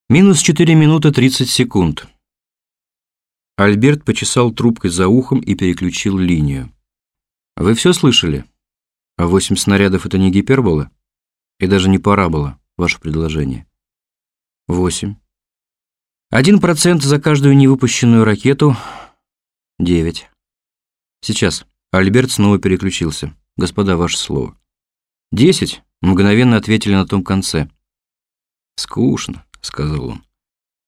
Минус 4 минуты 30 секунд. Альберт почесал трубкой за ухом и переключил линию. Вы все слышали? 8 снарядов — это не гипербола? И даже не парабола, ваше предложение. 8. 1% за каждую невыпущенную ракету — 9. Сейчас. Альберт снова переключился. Господа, ваше слово. 10 мгновенно ответили на том конце. «Скучно», — сказал он.